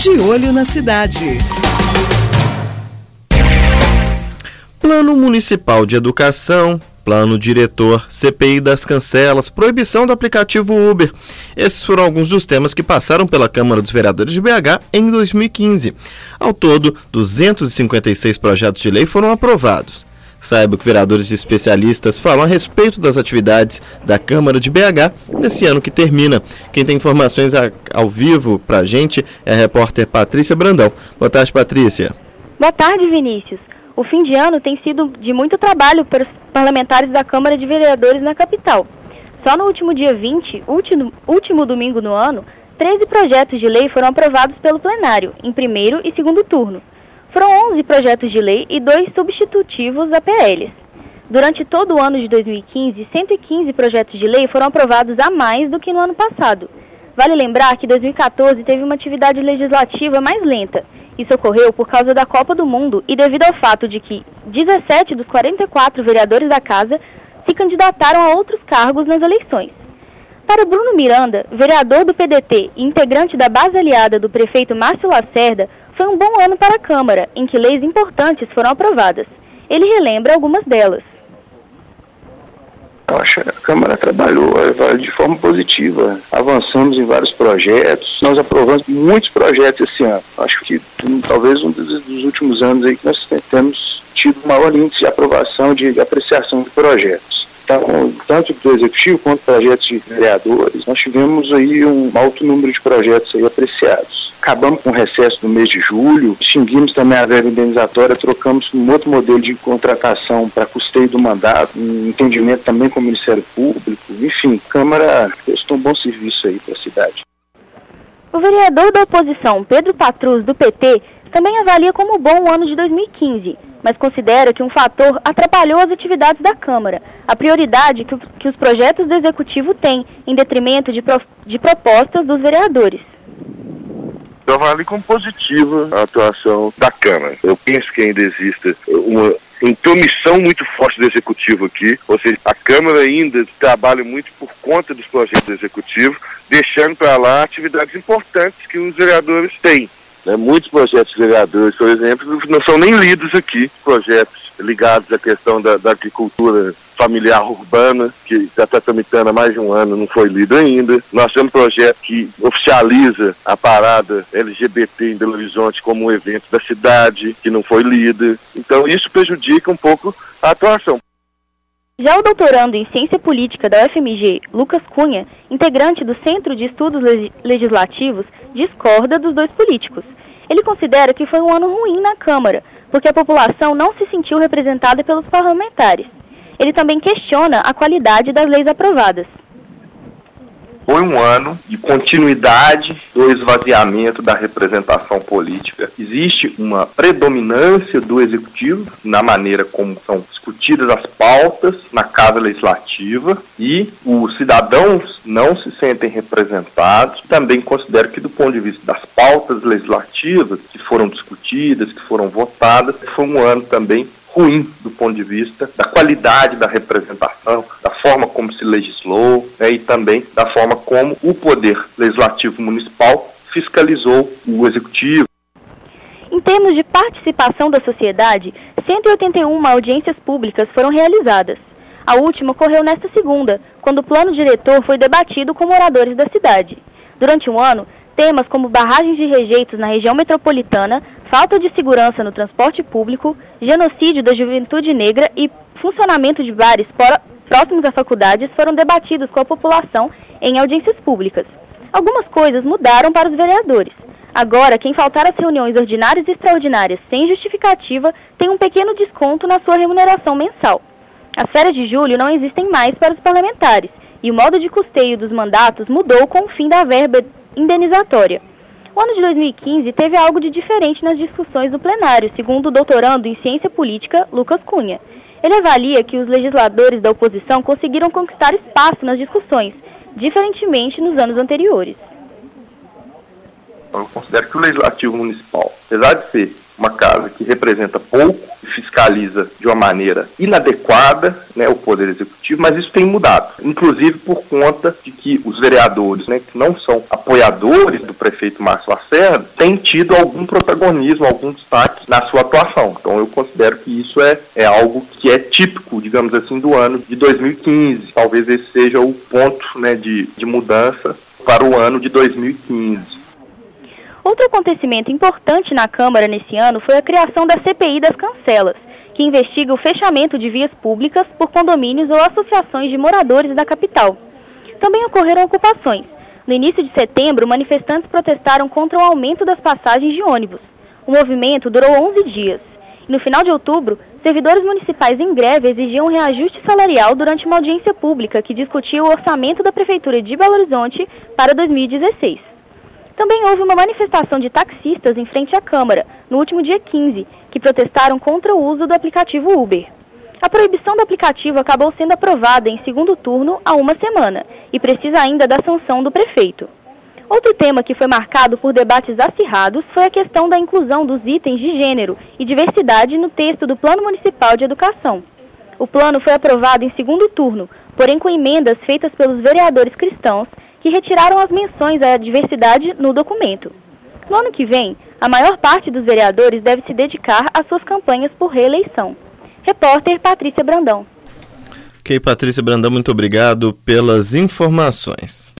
De Olho na Cidade. Plano Municipal de Educação, Plano Diretor, CPI das cancelas, proibição do aplicativo Uber. Esses foram alguns dos temas que passaram pela Câmara dos Vereadores de BH em 2015. Ao todo, 256 projetos de lei foram aprovados. Saiba que vereadores e especialistas falam a respeito das atividades da Câmara de BH nesse ano que termina. Quem tem informações ao vivo para a gente é a repórter Patrícia Brandão. Boa tarde, Patrícia. Boa tarde, Vinícius. O fim de ano tem sido de muito trabalho para os parlamentares da Câmara de Vereadores na capital. Só no último dia 20, último domingo no ano, 13 projetos de lei foram aprovados pelo plenário, em primeiro e segundo turno. Foram 11 projetos de lei e 2 substitutivos a PLs. Durante todo o ano de 2015, 115 projetos de lei foram aprovados a mais do que no ano passado. Vale lembrar que 2014 teve uma atividade legislativa mais lenta. Isso ocorreu por causa da Copa do Mundo e devido ao fato de que 17 dos 44 vereadores da Casa se candidataram a outros cargos nas eleições. Para Bruno Miranda, vereador do PDT e integrante da base aliada do prefeito Márcio Lacerda, foi um bom ano para a Câmara, em que leis importantes foram aprovadas. Ele relembra algumas delas. Eu acho que a Câmara trabalhou de forma positiva. Avançamos em vários projetos. Nós aprovamos muitos projetos esse ano. Acho que talvez um dos últimos anos aí que nós temos tido maior índice de aprovação, de apreciação de projetos. Então, tanto do Executivo quanto projetos de vereadores, nós tivemos aí um alto número de projetos aí apreciados. Acabamos com o recesso do mês de julho, extinguimos também a verba indenizatória, trocamos um outro modelo de contratação para custeio do mandato, um entendimento também com o Ministério Público, enfim, a Câmara prestou um bom serviço aí para a cidade. O vereador da oposição, Pedro Patrus, do PT, também avalia como bom o ano de 2015, mas considera que um fator atrapalhou as atividades da Câmara, a prioridade que os projetos do Executivo têm, em detrimento de propostas dos vereadores. Eu avalio como positiva a atuação da Câmara. Eu penso que ainda existe uma intromissão muito forte do Executivo aqui, ou seja, a Câmara ainda trabalha muito por conta dos projetos do Executivo, deixando para lá atividades importantes que os vereadores têm. Muitos projetos de vereadores, por exemplo, não são nem lidos aqui, projetos ligados à questão da agricultura familiar urbana, que já está tramitando há mais de um ano, não foi lido ainda. Nós temos um projeto que oficializa a parada LGBT em Belo Horizonte como um evento da cidade, que não foi lido. Então isso prejudica um pouco a atuação. Já o doutorando em Ciência Política da UFMG, Lucas Cunha, integrante do Centro de Estudos Legislativos, discorda dos dois políticos. Ele considera que foi um ano ruim na Câmara, porque a população não se sentiu representada pelos parlamentares. Ele também questiona a qualidade das leis aprovadas. Foi um ano de continuidade do esvaziamento da representação política. Existe uma predominância do Executivo na maneira como são discutidas as pautas na Casa Legislativa e os cidadãos não se sentem representados. Também considero que, do ponto de vista das pautas legislativas que foram discutidas, que foram votadas, foi um ano também ruim do ponto de vista da qualidade da representação, da forma como se legislou, e também da forma como o Poder Legislativo Municipal fiscalizou o Executivo. Em termos de participação da sociedade, 181 audiências públicas foram realizadas. A última ocorreu nesta segunda, quando o plano diretor foi debatido com moradores da cidade. Durante um ano, temas como barragens de rejeitos na região metropolitana, falta de segurança no transporte público, genocídio da juventude negra e funcionamento de bares próximos a faculdades foram debatidos com a população em audiências públicas. Algumas coisas mudaram para os vereadores. Agora, quem faltar às reuniões ordinárias e extraordinárias sem justificativa tem um pequeno desconto na sua remuneração mensal. As férias de julho não existem mais para os parlamentares e o modo de custeio dos mandatos mudou com o fim da verba indenizatória. O ano de 2015 teve algo de diferente nas discussões do plenário, segundo o doutorando em Ciência Política, Lucas Cunha. Ele avalia que os legisladores da oposição conseguiram conquistar espaço nas discussões, diferentemente nos anos anteriores. Eu considero que o Legislativo Municipal, apesar de ser uma casa que representa pouco, fiscaliza de uma maneira inadequada, né, o Poder Executivo, mas isso tem mudado, inclusive por conta de que os vereadores, né, que não são apoiadores do prefeito Márcio Lacerda, têm tido algum protagonismo, algum destaque na sua atuação. Então eu considero que isso é algo que é típico, digamos assim, do ano de 2015. Talvez esse seja o ponto, né, de mudança para o ano de 2015. Outro acontecimento importante na Câmara nesse ano foi a criação da CPI das Cancelas, que investiga o fechamento de vias públicas por condomínios ou associações de moradores da capital. Também ocorreram ocupações. No início de setembro, manifestantes protestaram contra o aumento das passagens de ônibus. O movimento durou 11 dias. E no final de outubro, servidores municipais em greve exigiam um reajuste salarial durante uma audiência pública que discutia o orçamento da Prefeitura de Belo Horizonte para 2016. Também houve uma manifestação de taxistas em frente à Câmara, no último dia 15, que protestaram contra o uso do aplicativo Uber. A proibição do aplicativo acabou sendo aprovada em segundo turno há uma semana e precisa ainda da sanção do prefeito. Outro tema que foi marcado por debates acirrados foi a questão da inclusão dos itens de gênero e diversidade no texto do Plano Municipal de Educação. O plano foi aprovado em segundo turno, porém com emendas feitas pelos vereadores cristãos que retiraram as menções à diversidade no documento. No ano que vem, a maior parte dos vereadores deve se dedicar às suas campanhas por reeleição. Repórter Patrícia Brandão. Ok, Patrícia Brandão, muito obrigado pelas informações.